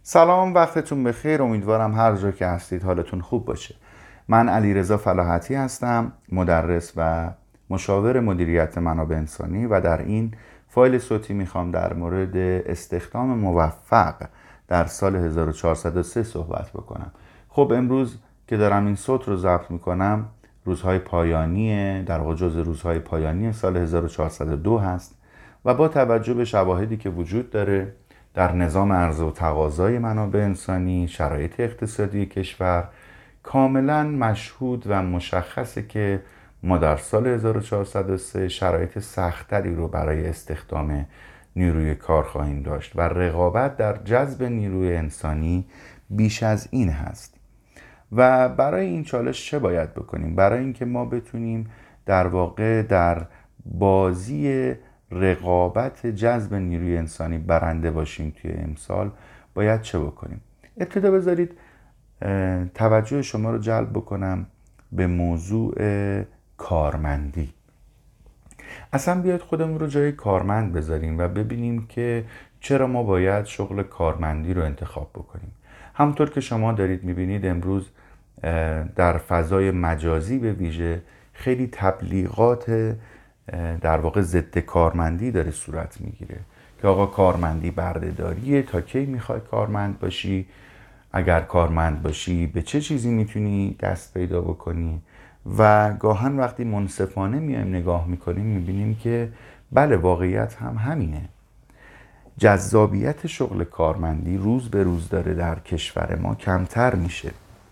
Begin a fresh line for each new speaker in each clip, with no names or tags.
سلام، وقتتون بخیر. امیدوارم هر جا که هستید حالتون خوب باشه. من علیرضا فلاحتی هستم، مدرس و مشاور مدیریت منابع انسانی و در این فایل صوتی میخوام در مورد استخدام موفق در سال 1403 صحبت بکنم. خب امروز که دارم این صوت رو ضبط میکنم روزهای پایانیه، در واقع جز روزهای پایانی سال 1402 هست و با توجه به شواهدی که وجود داره در نظام عرضه و تقاضای منابع انسانی، شرایط اقتصادی کشور، کاملا مشهود و مشخصه که ما در سال 1403 شرایط سختری رو برای استخدام نیروی کار خواهیم داشت و رقابت در جذب نیروی انسانی بیش از این هست. و برای این چالش چه باید بکنیم؟ برای اینکه ما بتونیم در واقع در بازی رقابت جذب نیروی انسانی برنده باشیم توی امسال باید چه بکنیم؟ ابتدا بذارید توجه شما رو جلب بکنم به موضوع کارمندی. اصلا بیاید خودمون رو جای کارمند بذاریم و ببینیم که چرا ما باید شغل کارمندی رو انتخاب بکنیم. همونطور که شما دارید میبینید امروز در فضای مجازی به ویژه خیلی تبلیغات در واقع ضد کارمندی داره صورت میگیره که آقا کارمندی بردهداریه، تا کی میخوای کارمند باشی، اگر کارمند باشی به چه چیزی میتونی دست پیدا بکنی. و گاهن وقتی منصفانه میایم نگاه میکنیم میبینیم که بله، واقعیت هم همینه. جذابیت شغل کارمندی روز به روز داره در کشور ما کمتر میشه.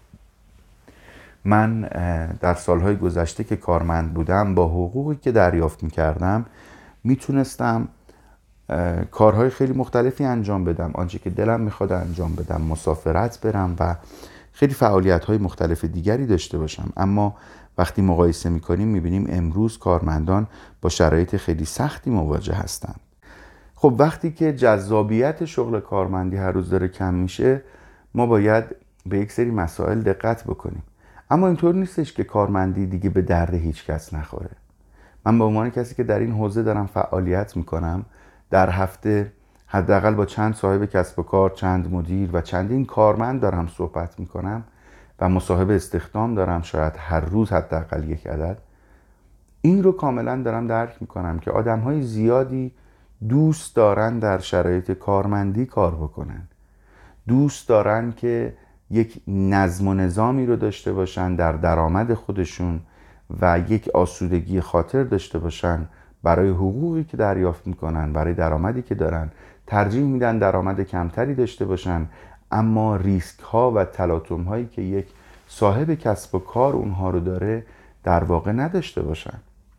من در سالهای گذشته که کارمند بودم با حقوقی که دریافت میکردم میتونستم کارهای خیلی مختلفی انجام بدم، آنچه که دلم میخواد انجام بدم، مسافرت برم و خیلی فعالیت‌های مختلف دیگری داشته باشم. اما وقتی مقایسه میکنیم میبینیم امروز کارمندان با شرایط خیلی سختی مواجه هستند. خب وقتی که جذابیت شغل کارمندی هر روز داره کم میشه ما باید به یک سری مسائل دقت بکنیم. اما اینطور نیستش که کارمندی دیگه به درد هیچ کس نخوره. من به عنوان کسی که در این حوزه دارم فعالیت میکنم در هفته حداقل با چند صاحب کسب و کار، چند مدیر و چندین کارمند دارم صحبت میکنم و مصاحبه استخدام دارم، شاید هر روز حداقل یک عدد. این رو کاملا دارم درک میکنم که آدمهای زیادی دوست دارن در شرایط کارمندی کار بکنن، دوست دارن که یک نظم و نظامی رو داشته باشن در درآمد خودشون و یک آسودگی خاطر داشته باشن برای حقوقی که دریافت میکنن، برای درآمدی که دارن. ترجیح میدن درآمد کمتری داشته باشن اما ریسک ها و تلاطم هایی که یک صاحب کسب و کار اونها رو داره در واقع نداشته باشن.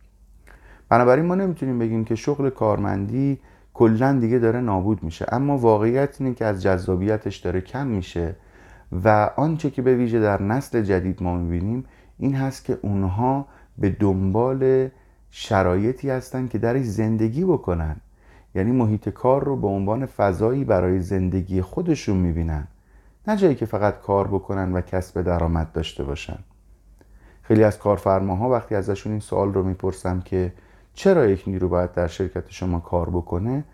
بنابراین ما نمیتونیم بگیم که شغل کارمندی کلاً دیگه داره نابود میشه، اما واقعیت اینه که از جذابیتش داره کم میشه و آنچه که به ویژه در نسل جدید ما میبینیم این هست که اونها به دنبال شرایطی هستن که درش زندگی بکنن، یعنی محیط کار رو به عنوان فضایی برای زندگی خودشون میبینن، نه جایی که فقط کار بکنن و کسب درآمد داشته باشن. خیلی از کارفرماها وقتی ازشون این سوال رو میپرسم که چرا یک نیرو باید در شرکت شما کار بکنه،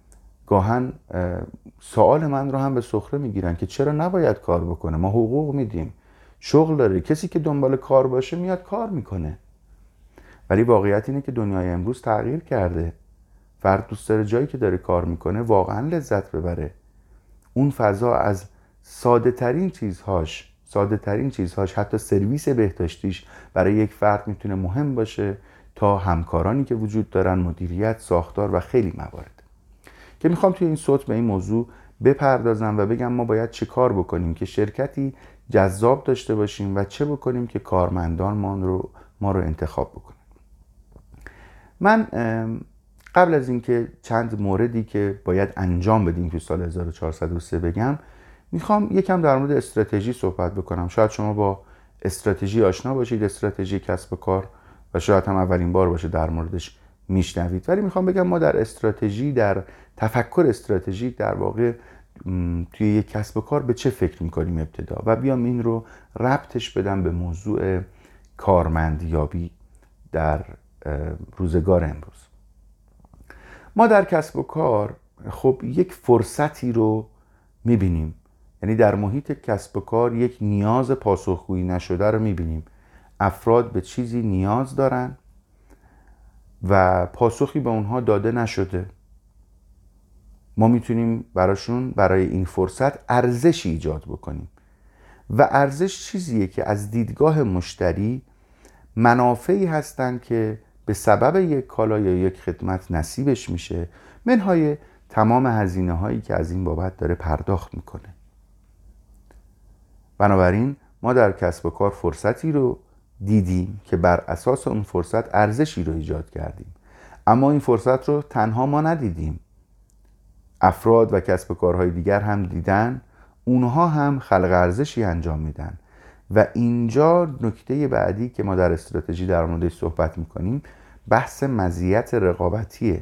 گاهن سوال من رو هم به سخره میگیرن که چرا نباید کار بکنه، ما حقوق میدیم، شغل داره، کسی که دنبال کار باشه میاد کار میکنه. ولی واقعیت اینه که دنیای امروز تغییر کرده. فرد دوست داره جایی که داره کار میکنه واقعا لذت ببره. اون فضا از ساده ترین چیزهاش حتی سرویس بهداشتیش برای یک فرد میتونه مهم باشه تا همکارانی که وجود دارن، مدیریت، ساختار و خیلی موارد که میخوام توی این صوت به این موضوع بپردازم و بگم ما باید چه کار بکنیم که شرکتی جذاب داشته باشیم و چه بکنیم که کارمندان ما رو انتخاب بکنیم. من قبل از اینکه چند موردی که باید انجام بدیم تو سال 1403 بگم، میخوام یکم در مورد استراتژی صحبت بکنم. شاید شما با استراتژی آشنا باشید، استراتژی کسب و کار، و شاید هم اولین بار باشه در موردش میشنوید. ولی میخوام بگم ما در استراتژی، در تفکر استراتژیک در واقع توی یک کسب و کار به چه فکر میکنیم ابتدا و بیام این رو ربطش بدم به موضوع کارمندیابی در روزگار امروز. ما در کسب و کار خب یک فرصتی رو میبینیم یعنی در محیط کسب و کار یک نیاز پاسخگویی نشده رو میبینیم. افراد به چیزی نیاز دارن و پاسخی به اونها داده نشده. ما میتونیم براشون برای این فرصت ارزشی ایجاد بکنیم و ارزش چیزیه که از دیدگاه مشتری منافعی هستن که به سبب یک کالا یا یک خدمت نصیبش میشه، منهای تمام هزینه هایی که از این بابت داره پرداخت میکنه. بنابراین ما در کسب و کار فرصتی رو دیدیم که بر اساس اون فرصت ارزشی رو ایجاد کردیم. اما این فرصت رو تنها ما ندیدیم، افراد و کسب و کارهای دیگر هم دیدن، اونها هم خلق ارزشی انجام میدن. و اینجا نکته بعدی که ما در استراتژی در موردش صحبت میکنیم بحث مزیت رقابتیه.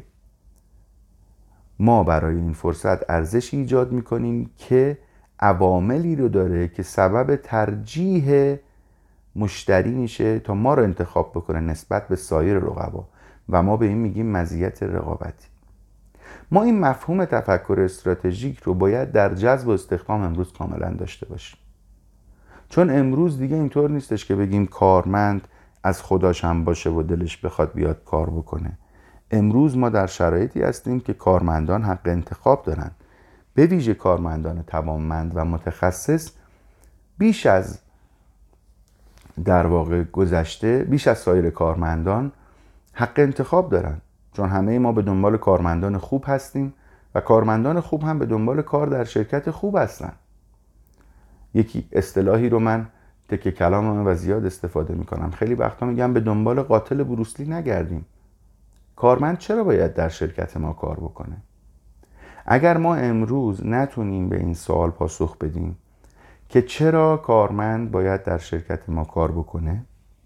ما برای این فرصت ارزشی ایجاد میکنیم که عواملی رو داره که سبب ترجیح مشتری میشه تا ما رو انتخاب بکنه نسبت به سایر رقبا و ما به این میگیم مزیت رقابتی. ما این مفهوم تفکر استراتژیک رو باید در جذب و استخدام امروز کاملا داشته باشیم، چون امروز دیگه اینطور نیستش که بگیم کارمند از خودش هم باشه و دلش بخواد بیاد کار بکنه. امروز ما در شرایطی هستیم که کارمندان حق انتخاب دارن، به ویژه کارمندان توانمند و متخصص بیش از در واقع گذشته، بیش از سایر کارمندان حق انتخاب دارن، چون همه ما به دنبال کارمندان خوب هستیم و کارمندان خوب هم به دنبال کار در شرکت خوب هستن. یکی اصطلاحی رو من تکه کلامم و زیاد استفاده میکنم، خیلی وقتا میگم به دنبال قاتل بروسلی نگردیم. کارمند چرا باید در شرکت ما کار بکنه؟ اگر ما امروز نتونیم به این سوال پاسخ بدیم که چرا کارمند باید در شرکت ما کار بکنه،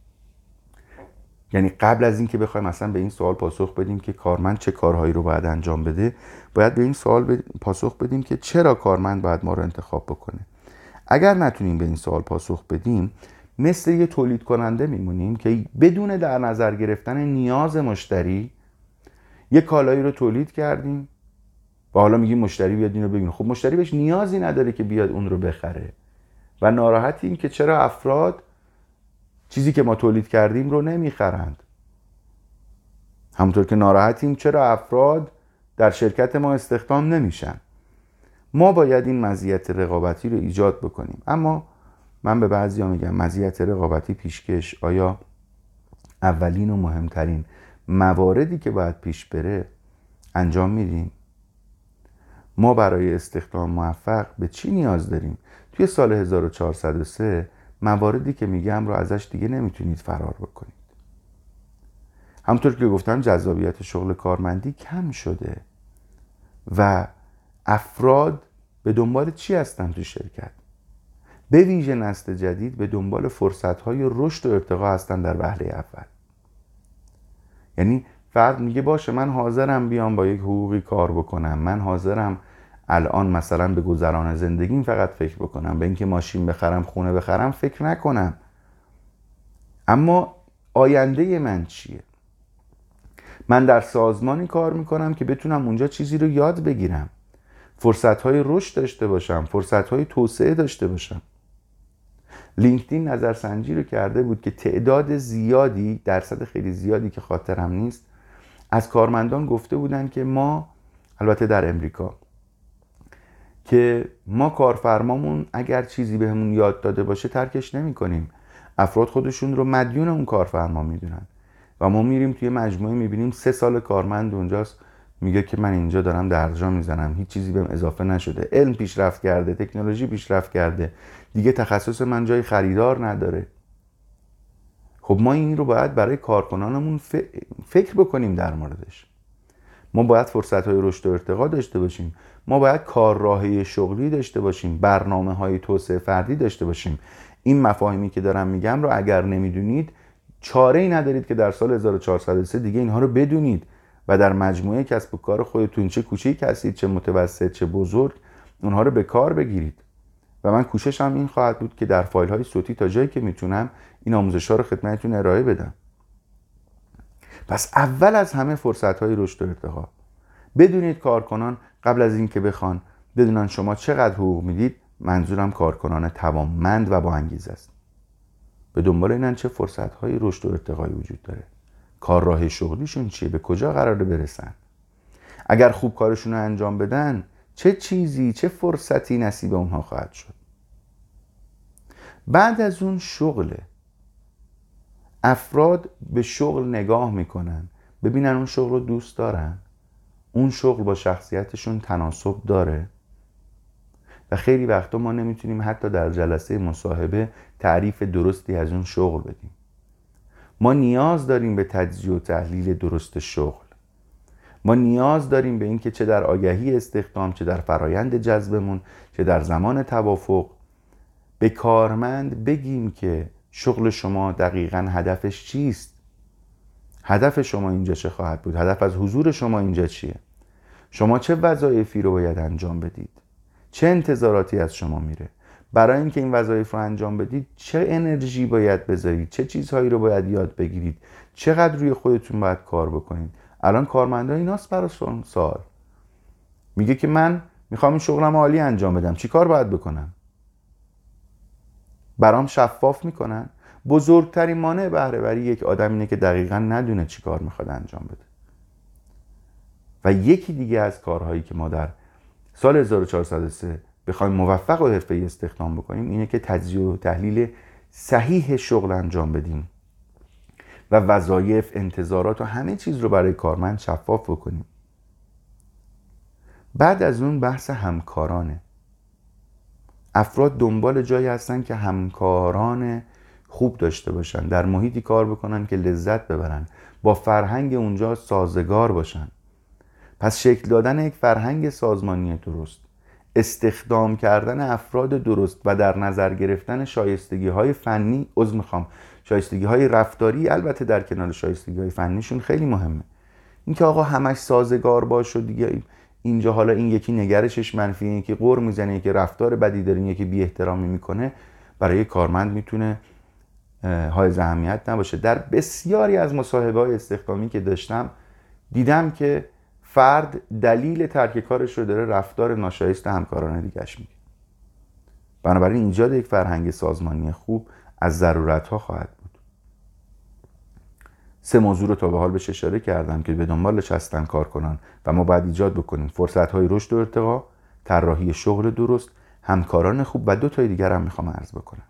یعنی قبل از این که بخوایم مثلا به این سوال پاسخ بدیم که کارمند چه کارهایی رو باید انجام بده، باید به این سوال پاسخ بدیم که چرا کارمند باید ما رو انتخاب بکنه. اگر نتونیم به این سوال پاسخ بدیم، مثل یه تولید کننده میمونیم که بدون در نظر گرفتن نیاز مشتری یه کالایی رو تولید کردیم و حالا میگیم مشتری بیاد اینو ببینه. خب مشتری بهش نیازی نداره که بیاد اون رو بخره و ناراحتیم که چرا افراد چیزی که ما تولید کردیم رو نمیخرند. همونطور که ناراحتیم چرا افراد در شرکت ما استخدام نمیشن. ما باید این مزیت رقابتی رو ایجاد بکنیم. اما من به بعضیا میگم مزیت رقابتی پیشکش، آیا اولین و مهمترین مواردی که باید پیش بره انجام میدیم؟ ما برای استخدام موفق به چی نیاز داریم؟ توی سال 1403 مواردی که میگم رو ازش دیگه نمیتونید فرار بکنید. همونطور که گفتم جذابیت شغل کارمندی کم شده و افراد به دنبال چی هستن تو شرکت؟ به ویژه نسل جدید به دنبال فرصت‌های رشد و ارتقا هستن در وهله اول. یعنی فرد میگه باشه من حاضرم بیام با یک حقوقی کار بکنم، من حاضرم الان مثلا به گذران زندگیم فقط فکر بکنم، به اینکه ماشین بخرم، خونه بخرم فکر نکنم. اما آینده من چیه؟ من در سازمانی کار میکنم که بتونم اونجا چیزی رو یاد بگیرم، فرصت‌های رشد داشته باشم، فرصت‌های توسعه داشته باشم. لینکدین نظرسنجی رو کرده بود که تعداد زیادی، درصد خیلی زیادی که خاطرم نیست، از کارمندان گفته بودن که ما، البته در امریکا، که ما کارفرمامون اگر چیزی بهمون یاد داده باشه ترکش نمی کنیم. افراد خودشون رو مدیون اون کارفرما میدونن و ما میریم توی مجموعه میبینیم 3 سال کارمند اونجاست، میگه که من اینجا دارم درجا میزنم، هیچ چیزی بهم اضافه نشده، علم پیشرفت کرده، تکنولوژی پیشرفت کرده، دیگه تخصص من جای خریدار نداره. خب ما این رو باید برای کارکنانمون فکر بکنیم در موردش. ما باید فرصت‌های رشد و ارتقا داشته باشیم، ما باید کارراهی شغلی داشته باشیم، برنامه‌های توسعه فردی داشته باشیم. این مفاهیمی که دارم میگم رو اگر نمیدونید، چاره‌ای ندارید که در سال 1403 دیگه اینها رو بدونید و در مجموعه کسب و کار خودتون، چه کوچیک هستید چه متوسط چه بزرگ، اونها رو به کار بگیرید. و من کوششم این خواهد بود که در فایل‌های صوتی تا جایی که میتونم این آموزش‌ها رو خدمتتون ارائه بدم. پس اول از همه فرصت‌های رشد و ارتقا. بدونید کارکنان قبل از این که بخوان بدونن شما چقدر حقوق میدید، منظورم کارکنان توانمند و با انگیزه است. به دنبال اینن چه فرصت‌های رشد و ارتقایی وجود داره، کارراه شغلیشون چیه، به کجا قراره برسن، اگر خوب کارشون رو انجام بدن چه چیزی، چه فرصتی نصیب اونها خواهد شد. بعد از اون شغله. افراد به شغل نگاه میکنن، ببینن اون شغل رو دوست دارن، اون شغل با شخصیتشون تناسب داره. و خیلی وقتا ما نمیتونیم حتی در جلسه مصاحبه تعریف درستی از اون شغل بدیم. ما نیاز داریم به تجزیه و تحلیل درست شغل. ما نیاز داریم به این که چه در آگهی استخدام، چه در فرایند جذبمون، چه در زمان توافق به کارمند بگیم که شغل شما دقیقاً هدفش چیست؟ هدف شما اینجا چه خواهد بود؟ هدف از حضور شما اینجا چیه؟ شما چه وظایفی رو باید انجام بدید؟ چه انتظاراتی از شما میره؟ برای اینکه این وظایف رو انجام بدید چه انرژی باید بذارید؟ چه چیزهایی رو باید یاد بگیرید؟ چقدر روی خودتون باید کار بکنید؟ الان کارمندا ایناست برای سوال. میگه که من میخوام این شغلم عالی انجام بدم، چی کار باید بکنم؟ برام شفاف میکنن؟ بزرگترین مانع بهره وری یک آدم اینه که دقیقاً ندونه چی کار میخواد انجام بده. و یکی دیگه از کارهایی که ما در سال 1403 بخوایم موفق و حرفه‌ای استخدام بکنیم اینه که تجزیه و تحلیل صحیح شغل انجام بدیم و وظایف، انتظارات و همه چیز رو برای کارمند شفاف بکنیم. بعد از اون بحث همکارانه. افراد دنبال جایی هستن که همکاران خوب داشته باشن، در محیطی کار بکنن که لذت ببرن، با فرهنگ اونجا سازگار باشن. پس شکل دادن یک فرهنگ سازمانی درست، استخدام کردن افراد درست و در نظر گرفتن شایستگی‌های فنی، شایستگی‌های رفتاری، البته در کنار شایستگی‌های فنیشون خیلی مهمه. اینکه آقا همش سازگار باش و دیگه اینجا حالا این یکی نگرشش منفیه، این یکی غر میزنه، یکی رفتار بدی داره، این یکی بی احترامی میکنه، برای کارمند میتونه حائز اهمیت نباشه. در بسیاری از مصاحبه‌های استخدامی که داشتم دیدم که فرد دلیل ترک کارش رو داره رفتار ناشایست همکاران دیگه‌اش میگه. بنابراین ایجاد یک فرهنگ سازمانی خوب از ضرورت‌ها خواهد بود. 3 موضوع رو تا به حال بهش اشاره کردم که به دنبالش هستن کارکنان و ما باید ایجاد بکنیم: فرصت‌های رشد و ارتقا، طراحی شغل درست، همکاران خوب و 2 تای دیگر هم میخوام عرض بکنم.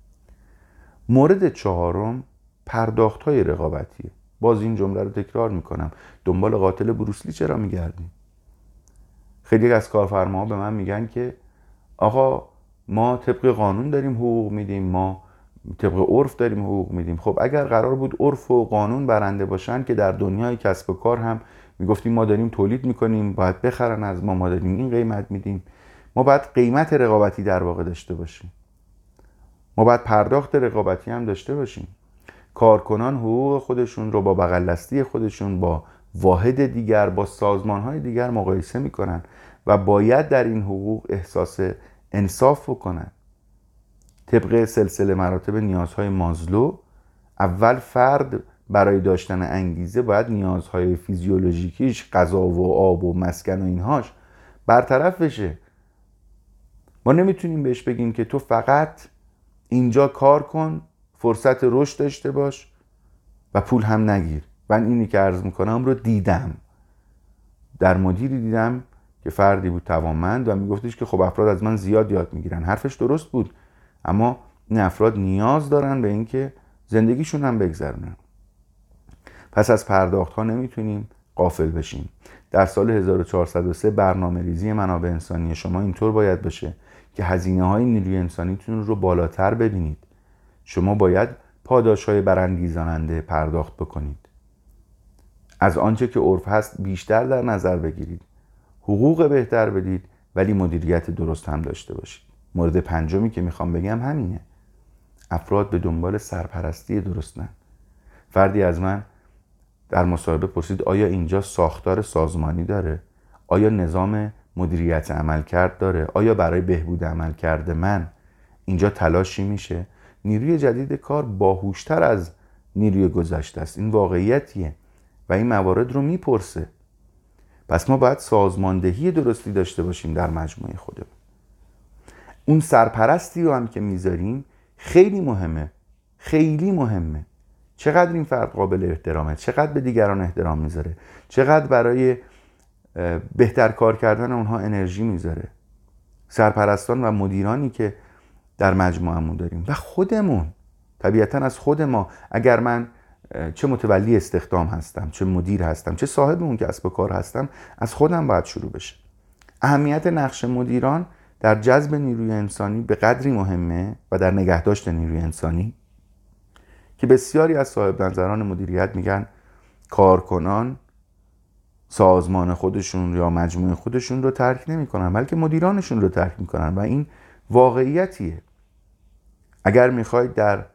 مورد 4 پرداخت‌های رقابتیه. باز این جمله رو تکرار میکنم: دنبال قاتل بروسلی چرا میگردیم؟ خیلی از کارفرماها به من میگن که آقا ما طبق قانون داریم حقوق میدیم، ما طبق عرف داریم حقوق میدیم. خب اگر قرار بود عرف و قانون برنده باشن که در دنیای کسب و کار هم میگفتیم ما داریم تولید میکنیم، باید بخرن از ما داریم این قیمت میدیم، ما باید قیمت رقابتی در واقع داشته باشیم، ما باید پرداخت رقابتی هم داشته باشیم. کارکنان حقوق خودشون رو با بغل دستی خودشون، با واحد دیگر، با سازمان‌های دیگر مقایسه میکنن و باید در این حقوق احساس انصاف بکنن. طبق سلسله مراتب نیازهای مازلو، اول فرد برای داشتن انگیزه باید نیازهای فیزیولوژیکیش، غذا و آب و مسکن و اینهاش برطرف بشه. ما نمیتونیم بهش بگیم که تو فقط اینجا کار کن، فرصت رشد داشته باش و پول هم نگیر. من اینی که عرض میکنم رو دیدم، در مدیری دیدم که فردی بود توانمند و میگفتش که خب افراد از من زیاد یاد میگیرن. حرفش درست بود، اما این افراد نیاز دارن به این که زندگیشون هم بگذرونن. پس از پرداخت ها نمیتونیم غافل بشیم. در سال 1403 برنامه ریزی منابع انسانی شما اینطور باید باشه که هزینه های نیروی انسانیتون رو بالاتر ببینید. شما باید پاداش های برانگیزاننده پرداخت بکنید، از آنچه که عرف هست بیشتر در نظر بگیرید، حقوق بهتر بدید، ولی مدیریت درست هم داشته باشید. مورد 5 که میخوام بگم همینه: افراد به دنبال سرپرستی درستن. فردی از من در مصاحبه پرسید آیا اینجا ساختار سازمانی داره؟ آیا نظام مدیریت عملکرد داره؟ آیا برای بهبود عملکرد من اینجا تلاشی میشه؟ نیروی جدید کار باهوشتر از نیروی گذشته است، این واقعیتیه و این موارد رو میپرسه. پس ما باید سازماندهی درستی داشته باشیم در مجموعه خودمون. اون سرپرستی رو هم که میذاریم خیلی مهمه، خیلی مهمه. چقدر این فرد قابل احترامه، چقدر به دیگران احترام میذاره، چقدر برای بهتر کار کردن اونها انرژی میذاره. سرپرستان و مدیرانی که در مجموعمون داریم و خودمون، طبیعتا از خود ما، اگر من چه متولی استخدام هستم، چه مدیر هستم، چه صاحب اون کسب و کار هستم، از خودم باید شروع بشه. اهمیت نقش مدیران در جذب نیروی انسانی به قدری مهمه و در نگهداشت نیروی انسانی که بسیاری از صاحب نظران مدیریت میگن کارکنان سازمان خودشون یا مجموعه خودشون رو ترک نمی‌کنن، بلکه مدیرانشون رو ترک می‌کنن و این واقعیتیه. اگر میخواید در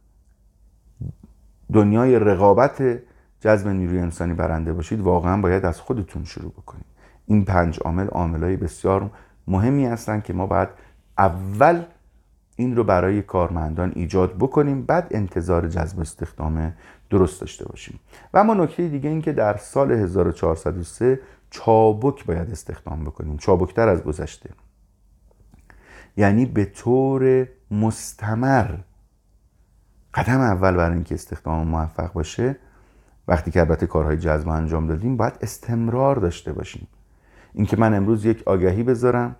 دنیای رقابت جذب نیروی انسانی برنده باشید، واقعا باید از خودتون شروع بکنید. این 5 عامل عاملای بسیار مهمی هستن که ما باید اول این رو برای کارمندان ایجاد بکنیم، بعد انتظار جذب استخدام درست داشته باشیم. و اما نکته دیگه این که در سال 1403 چابک باید استخدام بکنیم، چابکتر از گذشته، یعنی به طور مستمر. قدم اول برای اینکه استخدام موفق باشه، وقتی که البته کارهای جذب انجام دادیم، باید استمرار داشته باشیم. اینکه من امروز یک آگهی بذارم،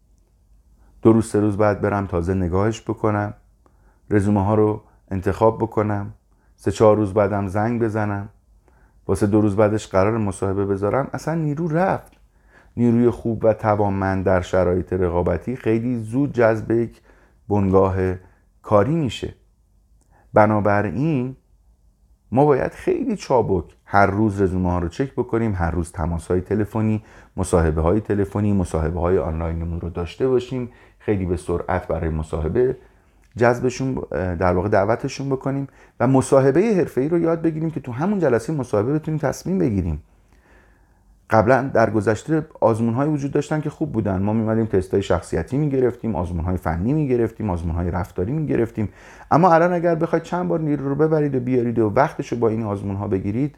2 روز 3 روز بعد برم تازه نگاهش بکنم، رزومه ها رو انتخاب بکنم، 3-4 روز بعدم زنگ بزنم، واسه 2 روز بعدش قرار مصاحبه بذارم، اصلا نیرو رفت. نیروی خوب و توانمند در شرایط رقابتی خیلی زود جذب یک بنگاه کاری میشه. بنابراین ما باید خیلی چابک هر روز رزومه ها رو چک بکنیم، هر روز تماس های تلفنی، مصاحبه های تلفنی، مصاحبه های آنلاینمون رو داشته باشیم، خیلی به سرعت برای مصاحبه جذبشون، در واقع دعوتشون بکنیم و مصاحبه حرفه‌ای رو یاد بگیریم که تو همون جلسه مصاحبه بتونیم تصمیم بگیریم. قبلا در گذشته آزمون‌های وجود داشتن که خوب بودن، ما می‌اومدیم تست‌های شخصیتی می‌گرفتیم، آزمون‌های فنی می‌گرفتیم، آزمون‌های رفتاری می‌گرفتیم. اما الان اگر بخواید چند بار نیرو رو ببرید و بیارید و وقتش رو با این آزمون‌ها بگیرید،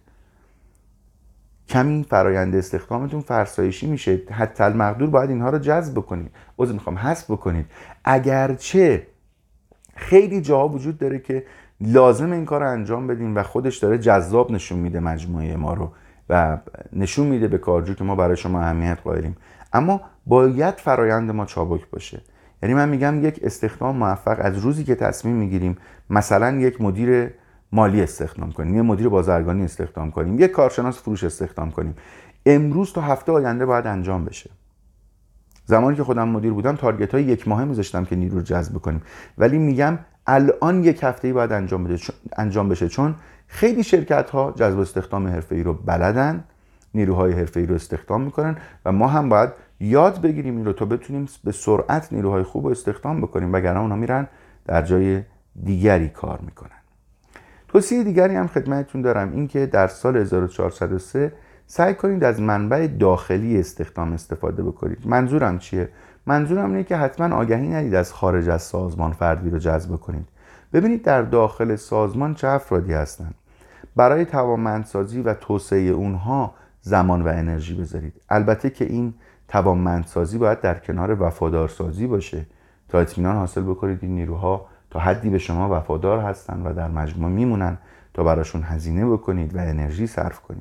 کمی فرآیند استخدامتون فرسایشی میشه. حتی المقدور باید اینها رو جذب بکنید، حذف بکنید. اگرچه خیلی جاها وجود داره که لازم این کار رو انجام بدیم و خودش داره جذاب نشون میده مجموعه ما رو و نشون میده به کارجو که ما برای شما اهمیت قائلیم، اما باید فرایند ما چابک باشه. یعنی من میگم یک استخدام موفق از روزی که تصمیم میگیریم مثلا یک مدیر مالی استخدام کنیم، یک مدیر بازرگانی استخدام کنیم، یک کارشناس فروش استخدام کنیم، امروز تا هفته آینده باید انجام بشه. زمانی که خودم مدیر بودم تارگت های 1 ماهه میذاشتم که نیرو رو جذب کنیم، ولی میگم الان 1 هفته‌ای باید انجام بشه، چون خیلی شرکت ها جذب استخدام حرفه‌ای رو بلدن، نیروهای حرفه‌ای رو استخدام میکنن و ما هم باید یاد بگیریم این رو تا بتونیم به سرعت نیروهای خوب رو استخدام بکنیم، وگرنه اونها میرن در جای دیگری کار میکنن. توصیه دیگری هم خدمتتون دارم، این که در سال 1403 سعی کنید از منبع داخلی استخدام استفاده بکنید. منظورم چیه؟ منظورم اینه که حتما آگهی ندید از خارج از سازمان فردی رو جذب کنید. ببینید در داخل سازمان چه افرادی هستن. برای توانمندسازی و توسعه اونها زمان و انرژی بذارید. البته که این توانمندسازی باید در کنار وفادارسازی باشه تا اطمینان حاصل بکنید این نیروها تا حدی به شما وفادار هستن و در مجموع میمونن تا براشون هزینه بکنید و انرژی صرف کنید.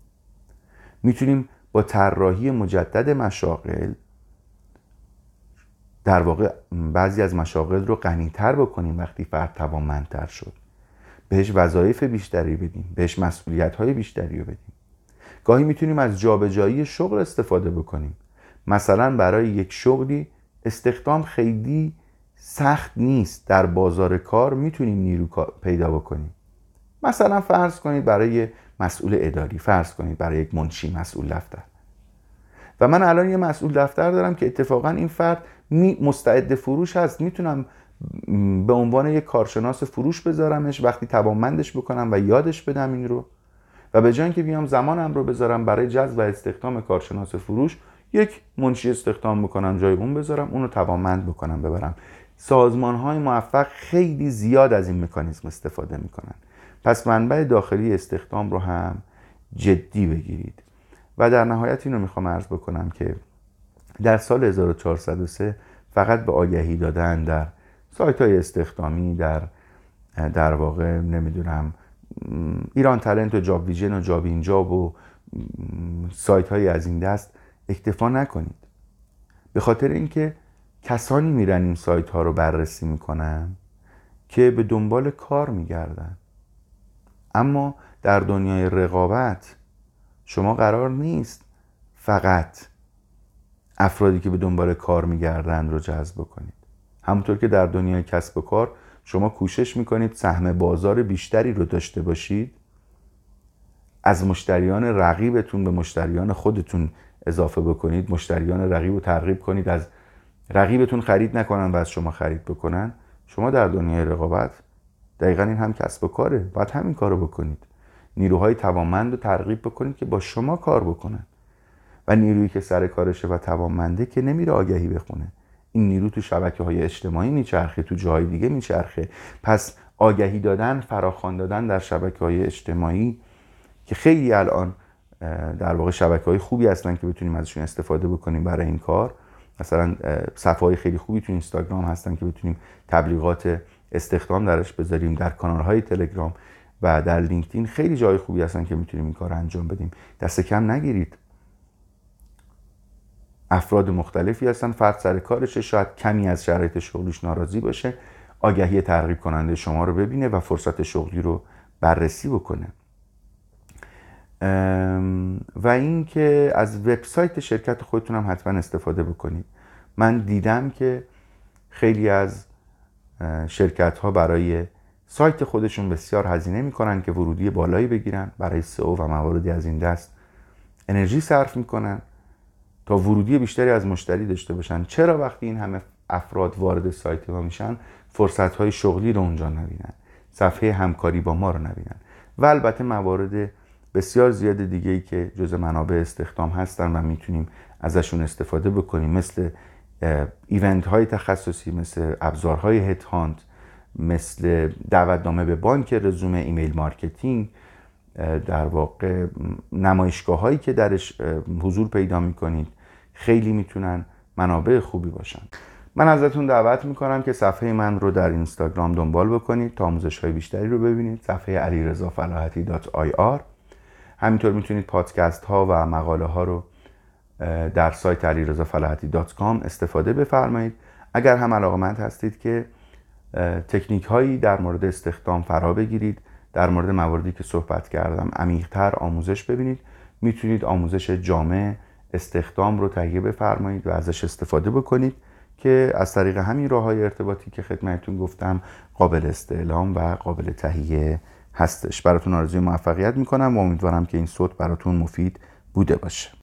میتونیم با طراحی مجدد مشاغل در واقع بعضی از مشاغل رو غنی‌تر بکنیم. وقتی فرد توانمندتر شد بهش وظایف بیشتری بدیم، بهش مسئولیت‌های بیشتری رو بدیم. گاهی میتونیم از جابجایی شغل استفاده بکنیم. مثلا برای یک شغلی استخدام خیلی سخت نیست، در بازار کار میتونیم نیرو پیدا بکنیم. مثلا فرض کنید برای مسئول اداری، فرض کنید برای یک منشی مسئول دفتر، و من الان یه مسئول دفتر دارم که اتفاقا این فرد مستعد فروش هست، میتونم به عنوان یک کارشناس فروش بذارمش، وقتی توانمندش بکنم و یادش بدم این رو، و به جای اینکه بیام زمانم رو بذارم برای جذب و استخدام کارشناس فروش، یک منشی استخدام بکنم جای اون بذارم، اون رو توانمند بکنم ببرم. سازمان‌های موفق خیلی زیاد از این مکانیزم استفاده میکنن. پس منبع داخلی استخدام رو هم جدی بگیرید. و در نهایت این رو میخوام عرض بکنم که در سال 1403 فقط به آگهی دادن در سایت های استخدامی، در واقع نمیدونم ایران تالنت و جاب ویژن و جاب اینجاب و سایت های از این دست اکتفا نکنید. به خاطر اینکه کسانی میرن این سایت ها رو بررسی میکنن که به دنبال کار میگردن. اما در دنیای رقابت شما قرار نیست فقط افرادی که به دنبال کار میگردن رو جذب کنید. همونطور که در دنیای کسب و کار شما کوشش میکنید سهم بازار بیشتری رو داشته باشید، از مشتریان رقیبتون به مشتریان خودتون اضافه بکنید، مشتریان رقیب رو ترغیب کنید از رقیبتون خرید نکنن و از شما خرید بکنن. شما در دنیای رقابت دقیقا این هم کسب و کاره، باید همین کار رو بکنید. نیروهای توانمند رو ترغیب بکنید که با شما کار بکنن و نیرویی که سر کارشه و توانمنده که نمیره آگهی بخونه. این نیرو تو شبکه‌های اجتماعی میچرخه، تو جای دیگه میچرخه. پس آگهی دادن، فراخوان دادن در شبکه‌های اجتماعی که خیلی الان در واقع شبکه‌های خوبی هستن که بتونیم ازشون استفاده بکنیم برای این کار. مثلا صفحه‌های خیلی خوبی تو اینستاگرام هستن که بتونیم تبلیغات استخدام درش بذاریم، در کانال‌های تلگرام و در لینکدین خیلی جای خوبی هستن که میتونیم این کار رو انجام بدیم. دست کم نگیرید. افراد مختلفی هستن، فرد سر کارشه، شاید کمی از شرایط شغلیش ناراضی باشه، آگهی ترغیب کننده شما رو ببینه و فرصت شغلی رو بررسی بکنه. و این که از وبسایت شرکت خودتون هم حتما استفاده بکنید. من دیدم که خیلی از شرکت ها برای سایت خودشون بسیار هزینه میکنن که ورودی بالایی بگیرن، برای سئو و مواردی از این دست انرژی صرف میکنن تا ورودی بیشتری از مشتری داشته باشن. چرا وقتی این همه افراد وارد سایت ما میشن فرصت های شغلی رو اونجا نبینن، صفحه همکاری با ما رو نبینن و البته موارد بسیار زیاد دیگه‌ای که جزء منابع استخدام هستن و میتونیم ازشون استفاده بکنیم، مثل ایونت های تخصصی، مثل ابزارهای هد هانت، مثل دعوتنامه به بانک رزومه، ایمیل مارکتینگ، در واقع نمایشگاه هایی که درش حضور پیدا میکنید خیلی میتونن منابع خوبی باشن. من ازتون دعوت میکنم که صفحه من رو در اینستاگرام دنبال بکنید تا آموزش های بیشتری رو ببینید. صفحه علیرضافلاحتی.ir. همینطور میتونید پادکست ها و مقاله ها رو در سایت علیرضافلاحتی.com استفاده بفرمایید. اگر هم علاقمند هستید که تکنیک هایی در مورد استخدام فرا بگیرید، در مورد مواردی که صحبت کردم عمیق‌تر آموزش ببینید، میتونید آموزش جامع استخدام رو تهیه بفرمایید و ازش استفاده بکنید که از طریق همین راه‌های ارتباطی که خدمتتون گفتم قابل استعلام و قابل تهیه هستش. براتون آرزوی موفقیت میکنم و امیدوارم که این صوت براتون مفید بوده باشه.